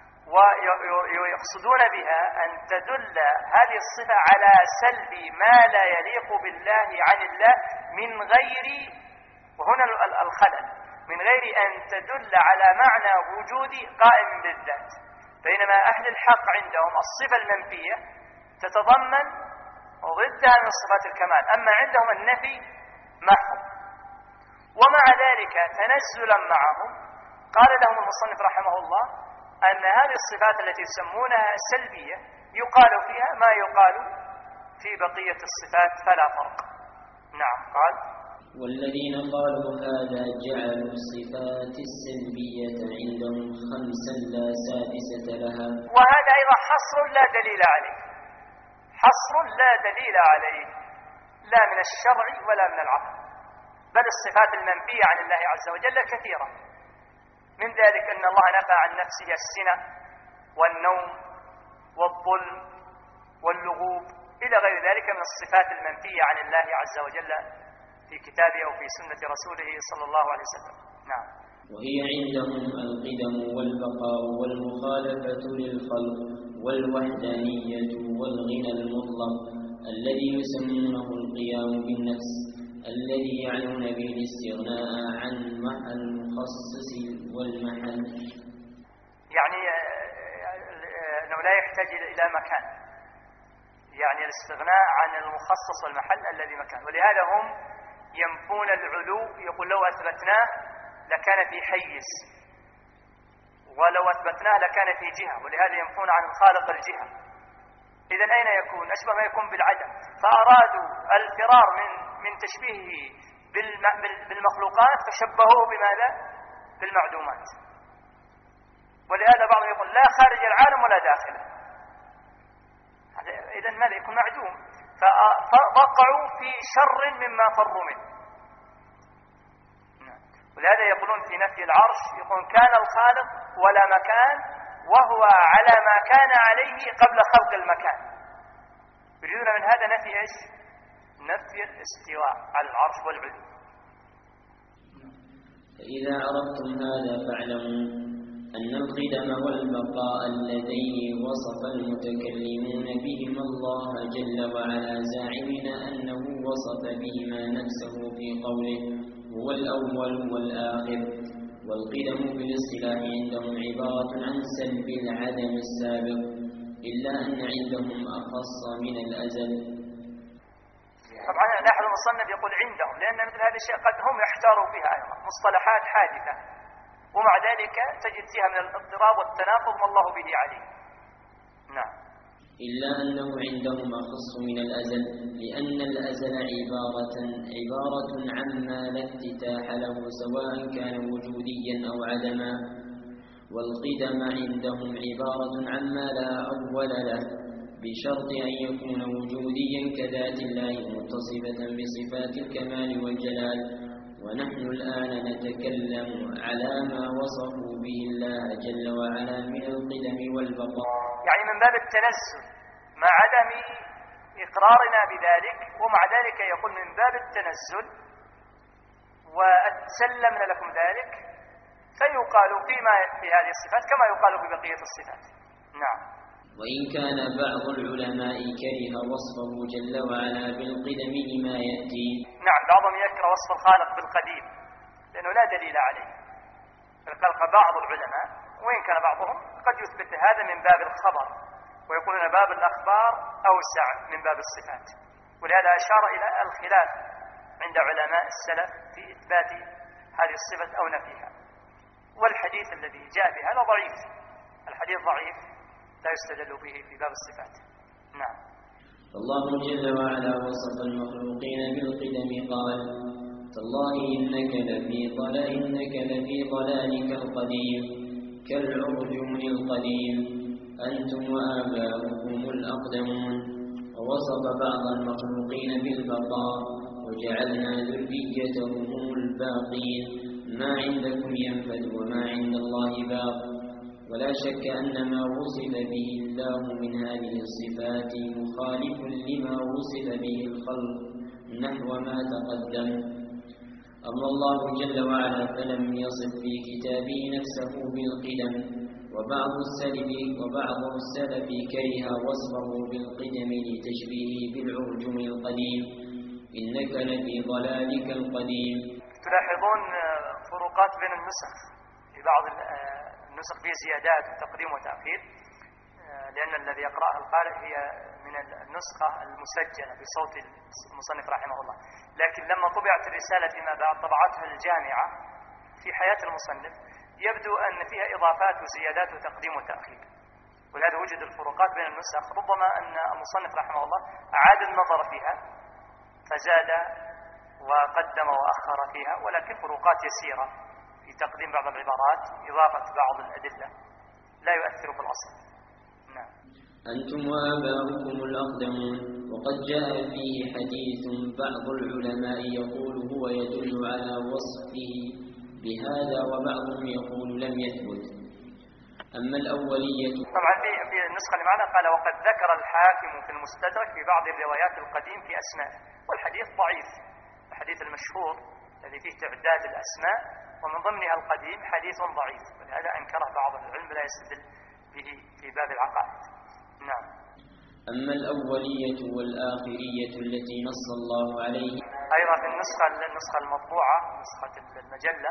ويقصدون بها أن تدل هذه الصفة على سلب ما لا يليق بالله عن الله من غير، وهنا الخلل، من غير أن تدل على معنى وجودي قائم بالذات. بينما أهل الحق عندهم الصفة المنفية تتضمن ضدها من صفات الكمال، أما عندهم النفي محض. ومع ذلك تنزلا معهم قال لهم المصنف رحمه الله أن هذه الصفات التي يسمونها سلبية يقال فيها ما يقال في بقية الصفات فلا فرق. نعم. قال: والذين قالوا هذا جعلوا الصفات السلبية عندهم خمسا لا سادسة لها. وهذا أيضا حصر لا دليل عليه، حصر لا دليل عليه لا من الشرع ولا من العقل، بل الصفات المنفية عن الله عز وجل كثيرة. من ذلك أن الله نفى عن نفسه السنة والنوم والظلم واللغوب إلى غير ذلك من الصفات المنفية عن الله عز وجل في كتابه أو في سنة رسوله صلى الله عليه وسلم. نعم. وهي عندهم القدم والبقاء والمخالفة للخلق والوحدانية والغنى المطلق الذي يسمونه القيام بالنفس، الذي يعنون به الاستغناء عن المخصص والمحل، يعني أنه لا يحتاج إلى مكان، يعني الاستغناء عن المخصص والمحل الذي مكان. ولهذا هم ينفون العلو، يقول لو أثبتناه لكان في حيز، ولو أثبتناه لكان في جهة، ولهذا ينفون عن الخالق الجهة. إذن أين يكون؟ أشبه ما يكون بالعدم. فأرادوا الفرار من تشبيهه بالمخلوقات فشبهوه بماذا؟ بالمعدومات. ولهذا بعضهم يقول لا خارج العالم ولا داخله، إذن ماذا؟ يكون معدوم. فوقعوا في شر مما فروا منه. ولهذا يقولون في نفي العرش، يقولون كان الخالق ولا مكان وهو على ما كان عليه قبل خلق المكان. يريدون من هذا نفي ايش؟ نفي الاستواء على العرش والعلو. فإذا عرفتم هذا فاعلموا أن القدم والبقاء اللذين وصف المتكلمون بهما الله جل وعلا زاعمين أنه وصف بهما نفسه في قوله هو الأول والآخر. والقدم بالاصطلاح عندهم عبارة عن سلب العدم السابق، إلا أن عندهم أخص من الأزل. طبعا لاحظ المصنف يقول عندهم، لأن مثل هذا الشيء قد هم يحتاروا فيها أيضا، مصطلحات حادثة ومع ذلك تجد فيها من الاضطراب والتناقض ما الله به عليه. نعم. إلا أنه عندهم أخص من الأزل، لأن الأزل عبارة عما لا افتتاح له سواء كان وجوديا أو عدما. والقدم عندهم عبارة عما لا أول له، بشرط أن يكون وجوديا كذات الله متصفة بصفات الكمال والجلال. ونحن الآن نتكلم على ما وصفوا به الله جل وعلا من القدم والبقاء، يعني من باب التنزل مع عدم إقرارنا بذلك، ومع ذلك يقول من باب التنزل وأتسلمنا لكم ذلك، فيقال فيما في هذه الصفات كما يقال في بقية الصفات. نعم. وإن كان بعض العلماء كره وصفه جل وعلا بالقدم لما يأتي. نعم، بعضهم يكره وصف الخالق بالقديم لأنه لا دليل عليه، فقال بعض العلماء، وإن كان بعضهم قد يثبت هذا من باب الخبر، ويقولون باب الأخبار أوسع من باب الصفات، ولهذا أشار إلى الخلاف عند علماء السلف في إثبات هذه الصفة أو نفيها. والحديث الذي جاء بهذا ضعيف، الحديث ضعيف لا يستدل به في باب الصفات. نعم. الله جل وعلا وصف المخلوقين بالقدم قال: تالله إنك لفي ضلالك القديم كالعرجون القديم أنتم وآباؤكم الأقدمون. ووصف بعض المخلوقين بالبقاء وجعلنا ذريتهم هم الباقين. ما عندكم ينفد وما عند الله باق. ولا شك أن ما وصف به الله من هذه الصفات مخالف لما وصف به الخلق نحو ما تقدم. أما الله جل وعلا فلم يصف في كتابه نفسه بالقدم، وبعض السلف كره وصفه بالقدم لتشبيهه بالعرجم القديم إنك لفي ضلالك القديم. تلاحظون فروقات بين النسخ، في بعض النسخ فيه زيادات وتقديم وتأخير، لأن الذي يقرأها القارئ هي من النسخة المسجلة بصوت المصنف رحمه الله، لكن لما طبعت الرسالة فيما بعد طبعتها الجامعة في حياة المصنف يبدو أن فيها إضافات وزيادات وتقديم وتأخير، ولهذا وجد الفروقات بين النسخ. ربما أن المصنف رحمه الله أعاد النظر فيها فزاد وقدم وأخر فيها، ولكن فروقات يسيرة في تقديم بعض العبارات، إضافة بعض الأدلة، لا يؤثر في الأصل. نعم. أنتم وآباؤكم الأقدمون. وقد جاء فيه حديث بعض العلماء يقول هو يدل على وصفه بهذا، وبعضهم يقول لم يثبت. أما الأولية، طبعا في النسخة اللي معنا قال: وقد ذكر الحاكم في المستدرك في بعض الروايات القديم في أسماء، والحديث ضعيف. الحديث المشهور الذي فيه تعداد الأسماء ومن ضمنها القديم حديث ضعيف، ولهذا أنكره بعض العلم لا يستدل به في باب العقائد. نعم. أما الأولية والآخرية التي نص الله عليه أيضا في النسخة المطبوعة، نسخة المجلة،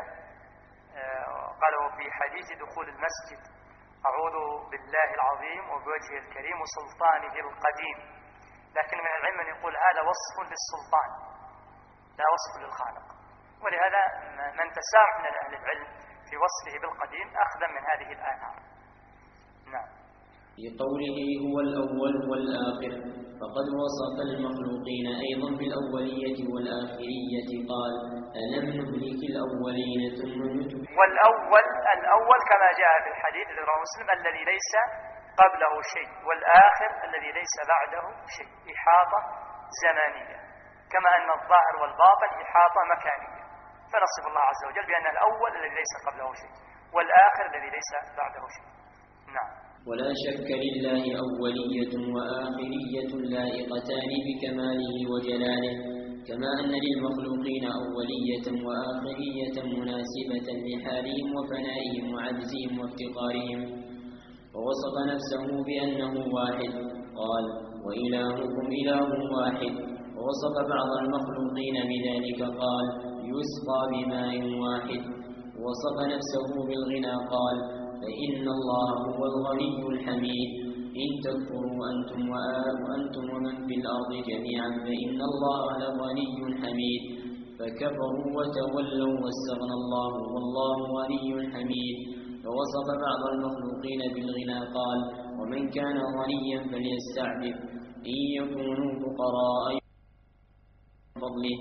قالوا في حديث دخول المسجد: أعوذ بالله العظيم وبوجهه الكريم وسلطانه القديم. لكن من العلم أن يقول هذا وصف للسلطان لا وصف للخالق، ولهذا من تسامح من أهل العلم في وصفه بالقديم أخذا من هذه الآثار. نعم. في قوله هو الأول والآخر فقد وصف المخلوقين أيضا بالأولية والآخرية قال: ألم نهلك الأولين ثم نتبع. والأول كما جاء في الحديث الذي رواه مسلم الذي ليس قبله شيء، والآخر الذي ليس بعده شيء، إحاطة زمانية، كما أن الظاهر والباطن إحاطة مكانية. فنصف الله عز وجل بأن الأول الذي ليس قبله شيء، والآخر الذي ليس بعده شيء. نعم. ولا شك لله أولية وآخرية لائقتان بكماله وجلاله، كما أن للمخلوقين أولية وآخرية مناسبة لحالهم وفنائهم وعجزهم وافتقارهم. ووصف نفسه بأنه واحد قال: وإلهكم إله واحد. فوصف بعض المخلوقين بذلك قال يسقى بماء واحد. ووصف نفسه بالغنى قال فإن الله هو الغني الحميد إن تكفروا أنتم ومن في الأرض جميعا فإن الله لغني حميد فكفروا وتولوا واستغنى الله والله غني حميد. فوصف بعض المخلوقين بالغنى قال ومن كان غنيا فليستعفف إن يكونوا فقراء فضله.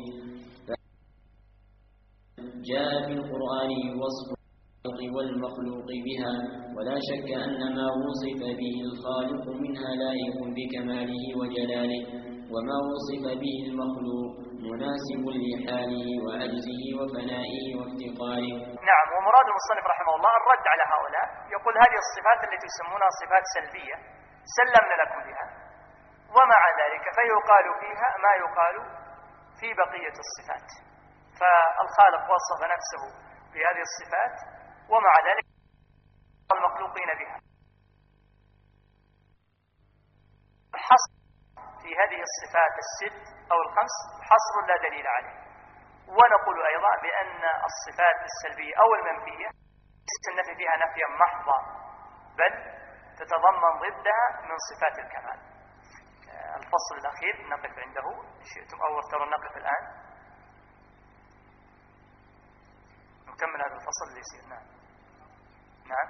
جاء في القرآن وصف الخالق والمخلوق بها ولا شك أن ما وصف به الخالق منها لائق بكماله وجلاله وما وصف به المخلوق مناسب لحاله وعجزه وفنائه وافتقاره. نعم. ومراد المصنف رحمه الله الرد على هؤلاء، يقول هذه الصفات التي يسمونها صفات سلبية سلمنا لكم بها، ومع ذلك فيقال فيها ما يقال في بقية الصفات. فالخالق وصف نفسه بهذه الصفات ومع ذلك المخلوقين بها. الحصر في هذه الصفات الست أو الخمس حصر لا دليل عليه. ونقول أيضا بأن الصفات السلبية أو المنفية ليس النفي فيها نفيا محضا، بل تتضمن ضدها من صفات الكمال. الفصل الأخير نقف عنده إن شئتم، أو اختاروا نقف الآن نكمل هذا الفصل اللي يصير. نعم نعم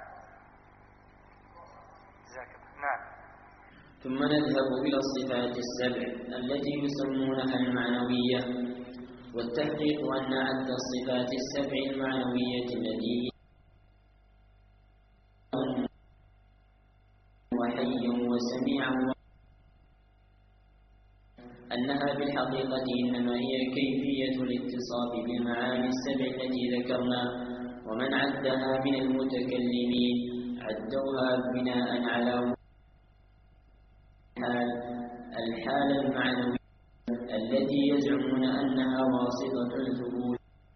جزاك الله. نعم. ثم نذهب إلى الصفات السبع التي يسمونها المعنوية، والتحقيق أن عد الصفات السبع المعنوية التي وحي وسميع أنها بالحقيقة إنما هي كيفية الاتصاف بالمعاني السبع التي ذكرنا. ومن عدها من المتكلمين عدوها بناء على الحال المعنوية التي يزعمون أنها واسطة الثبوت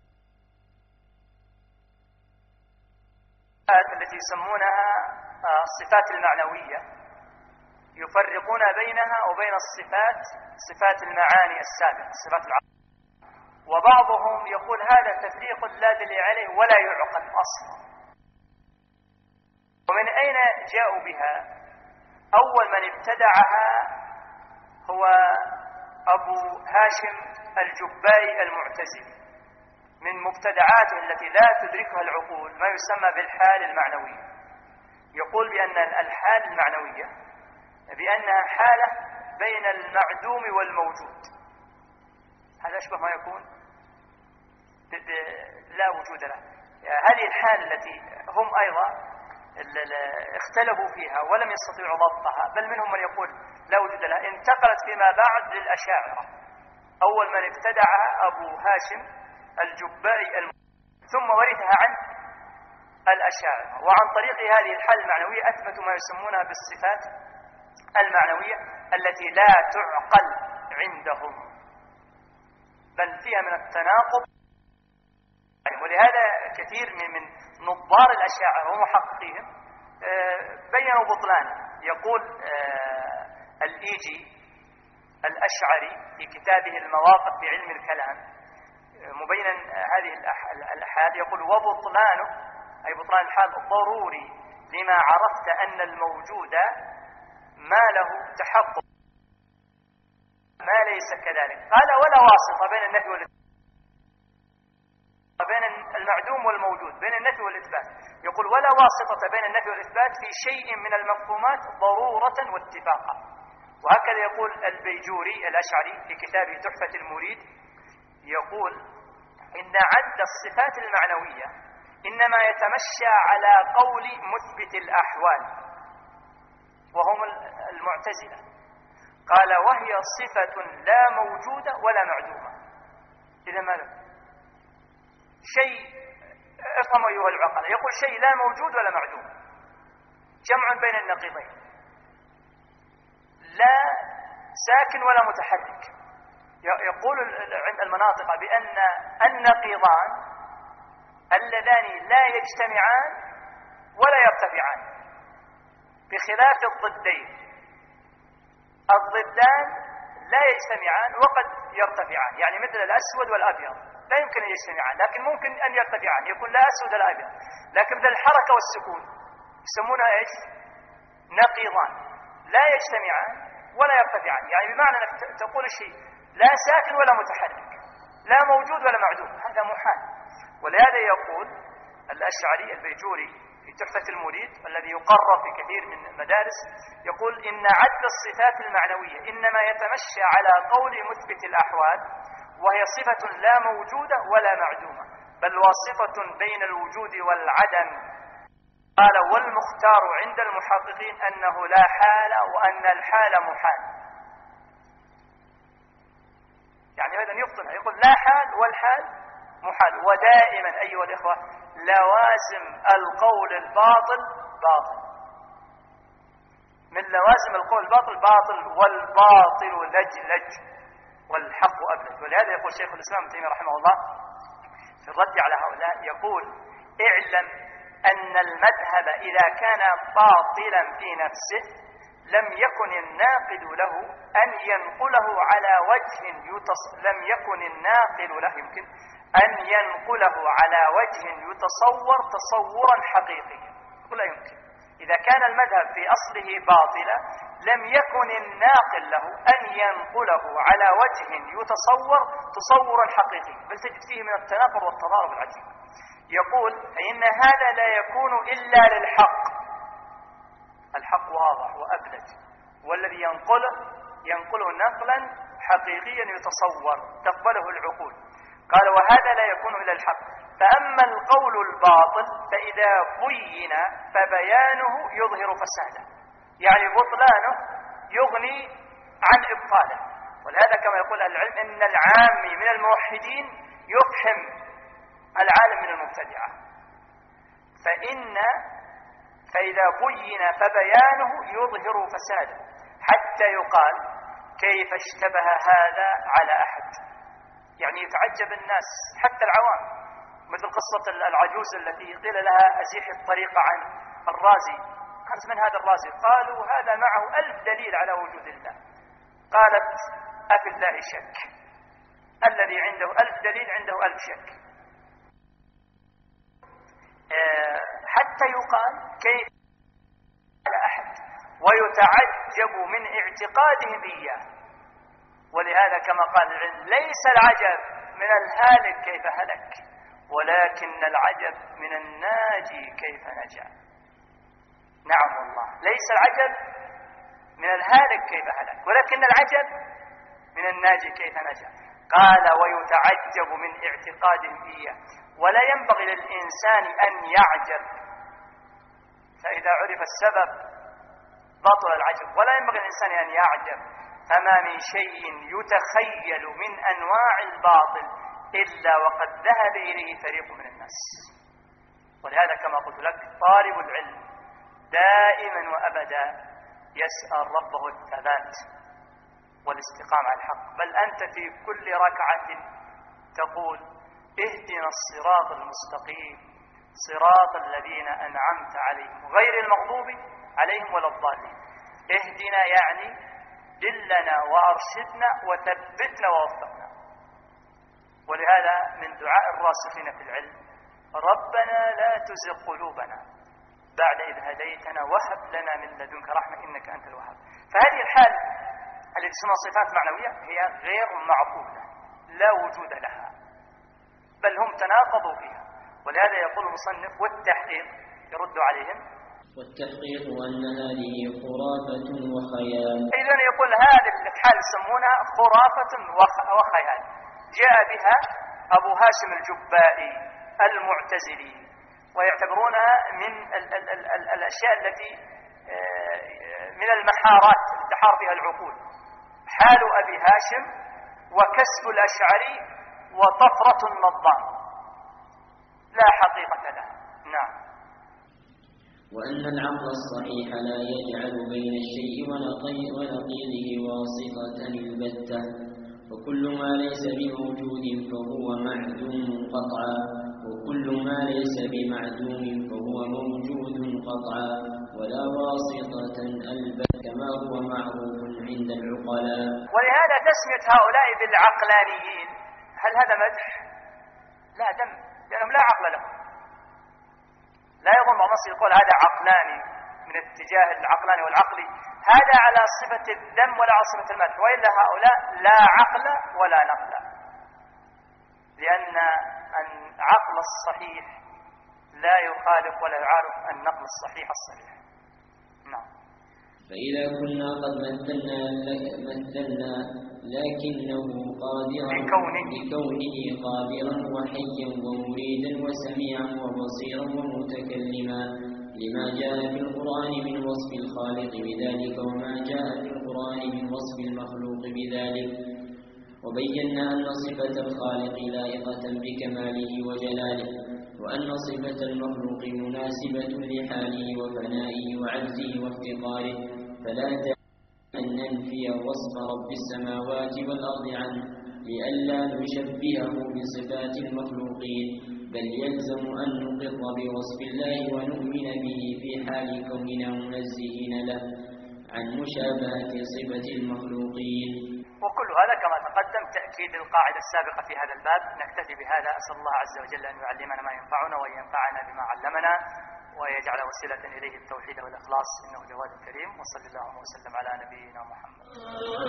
التي يسمونها الصفات المعنوية، يفرقون بينها وبين صفات المعاني السابقة، صفات العقل. وبعضهم يقول هذا تفريق لا دليل عليه ولا يعقل أصلا. ومن أين جاءوا بها؟ أول من ابتدعها هو أبو هاشم الجبائي المعتزلي، من مبتدعاته التي لا تدركها العقول ما يسمى بالحال المعنوية. يقول بأن الحال المعنوية بأنها حالة بين المعدوم والموجود. هذا أشبه ما يكون لا وجود له. هذه الحالة التي هم أيضا اختلفوا فيها ولم يستطيعوا ضبطها، بل منهم من يقول لا وجود لها، انتقلت فيما بعد للأشاعرة. أول من ابتدعها أبو هاشم الجبائي ثم ورثها عن الأشاعرة. وعن طريق هذه الحالة المعنوية أثبتوا ما يسمونها بالصفات المعنوية التي لا تعقل عندهم، بل فيها من التناقض. ولهذا كثير من نظار الأشاعرة ومحققيهم بينوا بطلان. يقول الإيجي الأشعري في كتابه المواقف في علم الكلام مبينا هذه الأحاد، يقول وبطلانه أي بطلان الحال ضروري لما عرفت أن الموجود ما له تحقق ما ليس كذلك. قال ولا واسطة بين النفي والإثبات، بين المعدوم والموجود، بين النفي والإثبات. يقول ولا واسطة بين النفي والإثبات في شيء من المفهومات ضرورة واتفاقا. وهكذا يقول البيجوري الأشعري في كتابه تحفة المريد، يقول إن عد الصفات المعنوية إنما يتمشى على قول مثبت الأحوال وهم المعتزلة. قال وهي صفة لا موجودة ولا معدومة. إذا ماذا؟ شيء، افهموا أيها العقلاء، يقول شيء لا موجود ولا معدوم، جمع بين النقيضين، لا ساكن ولا متحرك. يقول عند المناطق بأن النقيضان اللذان لا يجتمعان ولا يرتفعان، بخلاف الضدين. الضدان لا يجتمعان وقد يرتفعان، يعني مثل الأسود والأبيض لا يمكن أن يجتمعان، لكن ممكن أن يرتفعان، يكون لا أسود ولا أبيض. لكن مثل الحركة والسكون يسمونها إيش؟ نقيضان، لا يجتمعان ولا يرتفعان، يعني بمعنى أنك تقول الشيء لا ساكن ولا متحرك، لا موجود ولا معدوم، هذا محال. ولهذا يقول الأشعري البيجوري في تحفة المريد الذي يقرر في كثير من المدارس، يقول إن عد الصفات المعنوية إنما يتمشى على قول مثبت الأحوال، وهي صفة لا موجودة ولا معدومة، بل واصفة بين الوجود والعدم. قال والمختار عند المحققين أنه لا حال، وأن الحال محال. يعني هذا يبطنها، يقول لا حال والحال محال. ودائما أيها الإخوة لوازم القول الباطل باطل، من لوازم القول الباطل باطل، والباطل لجلج والحق أبلج. ولهذا يقول شيخ الإسلام ابن تيمية رحمه الله في الرد على هؤلاء، يقول اعلم أن المذهب إذا كان باطلا في نفسه لم يكن الناقد له أن ينقله على وجه لم يكن الناقل له يمكن أن ينقله على وجه يتصور تصورا حقيقيا. لا يمكن. إذا كان المذهب في أصله باطلا لم يكن الناقل له أن ينقله على وجه يتصور تصورا حقيقيا، بل تجد فيه من التناقض والتضارب العجيب. يقول فإن هذا لا يكون إلا للحق، الحق واضح وأبلج، والذي ينقله نقلا حقيقيا يتصور تقبله العقول. قال وهذا لا يكون إلا الحق. فأما القول الباطل فإذا بين فبيانه يظهر فساده، يعني بطلانه يغني عن إبطاله. ولهذا كما يقول العلم إن العامي من الموحدين يفهم العالم من المبتدعة. فإذا بين فبيانه يظهر فساده، حتى يقال كيف اشتبه هذا على أحد، يعني يتعجب الناس حتى العوام، مثل قصة العجوز التي قيل لها أزيح الطريق عن الرازي، قالت من هذا الرازي؟ قالوا هذا معه 1000 دليل على وجود الله. قالت أفي الله شك؟ الذي عنده 1000 دليل عنده 1000 شك. حتى يقال كيف على أحد، ويتعجب من اعتقادهم إياه. ولهذا كما قال العلم ليس العجب من الهالك كيف هلك، ولكن العجب من الناجي كيف نجا. نعم والله، ليس العجب من الهالك كيف هلك، ولكن العجب من الناجي كيف نجا. قال ويتعجب من اعتقادهم إياه، ولا ينبغي للإنسان أن يعجب، فإذا عرف السبب بطل العجب. ولا ينبغي للإنسان أن يعجب، فما من شيء يتخيل من أنواع الباطل إلا وقد ذهب إليه فريق من الناس. ولهذا كما قلت لك طالب العلم دائما وأبدا يسأل ربه الثبات والاستقامة على الحق، بل أنت في كل ركعة تقول اهدنا الصراط المستقيم صراط الذين أنعمت عليهم غير المغضوب عليهم ولا الضالين. اهدنا يعني دلنا وأرشدنا وثبتنا ووفقنا. ولهذا من دعاء الراسخين في العلم ربنا لا تزغ قلوبنا بعد إذ هديتنا وهب لنا من لدنك رحمة إنك أنت الوهاب. فهذه الحال التي تسمى صفات معنوية هي غير معقولة لا وجود لها، بل هم تناقضوا فيها. ولهذا يقول المصنف والتحقيق يرد عليهم والتحقيق أن هذه خرافة وخيال. إذن يقول هذه الحال يسمونها خرافة وخيال، جاء بها أبو هاشم الجبائي المعتزلي، ويعتبرونها من الأشياء التي من المحارات التي تحار فيها العقول. حال أبي هاشم وكسب الأشعري وطفرة النظام لا حقيقة لها. نعم. وأن العقل الصحيح لا يجعل بين الشيء ونقيضه واسطة البتة، وكل ما ليس بموجود فهو معدوم قطعا، وكل ما ليس بمعدوم فهو موجود قطعا، ولا واسطة البتة. كما هو معروف عند العقلاء. ولهذا تسمية هؤلاء بالعقلانيين هل هذا مدح؟ لا ذم، لأنهم لا عقل لهم. لا يظن بعض الناس يقول هذا عقلاني من اتجاه العقلاني والعقلي، هذا على صفة الذم ولا على صفة المدح، وإلا هؤلاء لا عقل ولا نقل، لأن العقل الصحيح لا يخالف ولا يعارض النقل الصحيح الصريح. نعم. فإذا كنا قد مثلنا لكنه قادرا بكونه قادرا وحيا ومريدا وسميعا وبصيرا ومتكلما، لما جاء في القرآن من وصف الخالق بذلك وما جاء في القرآن من وصف المخلوق بذلك. وبينا أن صفة الخالق لائقة بكماله وجلاله، وأن صفة المخلوق مناسبة لحاله وفنائه وعجزه وافتقاره، فلا داعي أن ننفي وصف رب السماوات والأرض عنه لئلا نشبهه بصفات المخلوقين، بل يلزم أن نقر بوصف الله ونؤمن به في حال كوننا منزهين له عن مشابهة صفة المخلوقين. وكل هذا كما تقدم تأكيد القاعدة السابقة في هذا الباب. نكتفي بهذا، أسأل الله عز وجل أن يعلمنا ما ينفعنا وينفعنا بما علمنا ويجعل وسيلة إليه التوحيد والإخلاص، إنه جواد كريم. وصلى الله وسلم على نبينا محمد.